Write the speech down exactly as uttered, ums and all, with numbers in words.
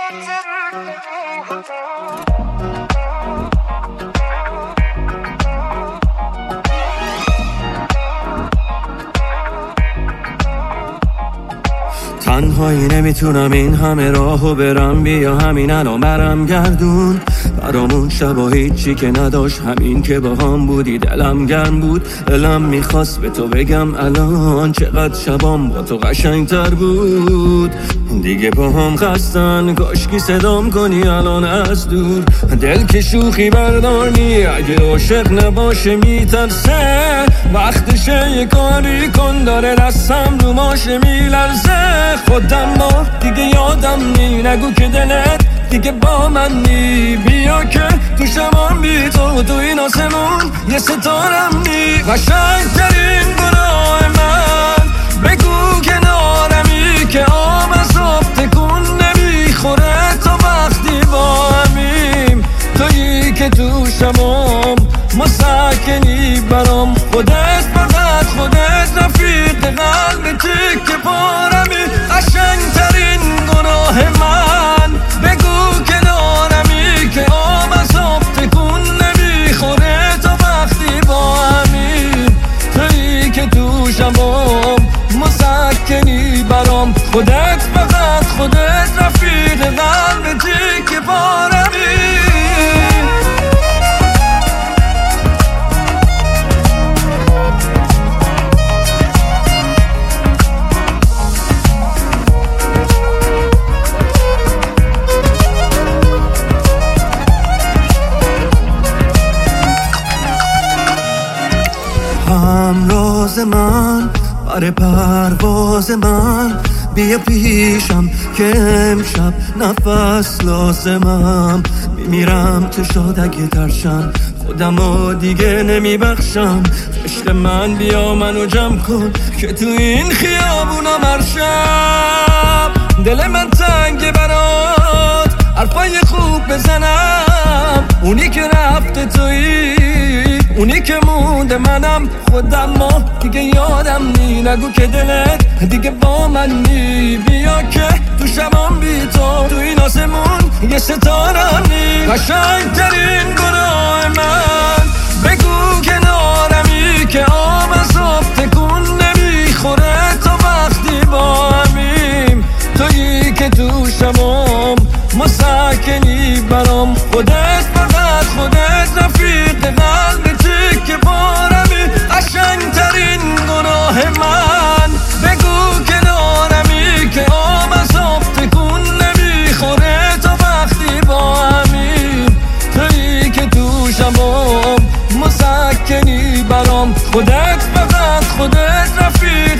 تنهایی نمیتونم این همه راهو برم، بیا همین الان برم گردون برامون شبا هیچی که نداشت، همین که با هم بودی دلم گرم بود. دلم میخواست به تو بگم الان چقدر شبام با تو قشنگتر بود. دیگه با هم خستن کاشکی صدام کنی الان از دور. دل که شوخی برداری اگه عاشق نباشه میترسه، وقتشه یه کاری کن داره دستم رو ماشه میلرزه. خودم با دیگه یادم نی، نگو که دلت دیگه با من نی. بیا که تو شمان بی تو تو این آسمون یه ستارم نی. قشنگترین گناه من بگو کنارمی که آب از آب تکون نمیخوره تا وقتی با همیم. تویی که تو شمام مسکنی برام، خودت فقط خودت رفیق قلب تیک پارمی. قشنگترین گناه من بگو کنارمی که آب از آب تکون نمیخوره تا وقتی با همیم. تویی که تو شبام مسکنی برام، خودت فقط خودت رفیق قلب تیک پارمی. همراز من برای پرواز من، بیا پیشم که امشب نفس لازمم. میمیرم تو شاد اگه ترشم، خودم رو دیگه نمیبخشم. عشق من بیا منو جمع کن که تو این خیابونم هر شب دل من تنگه برات حرفای خوب بزنم. اونی که رفته تویی، اونی که مونده منم. خودم ما دیگه یادم نی، نگو که دلت دیگه با من نی. بیا که تو شبام بی تو تو این آسمون یه ستارم نی. قشنگترین گناه من بگو کنارمی که آب از آب تکون نمیخوره تا وقتی با همیم. تویی که تو شبام مسکنی برام، خودت فقط خودت رفیق قلب تیک پارمی. قشنگترین گناه من بگو کنارمی که آب از آب تکون نمیخوره تا وقتی با همیم. تویی که تو شبام مسکنی برام، خودت فقط خودت رفیق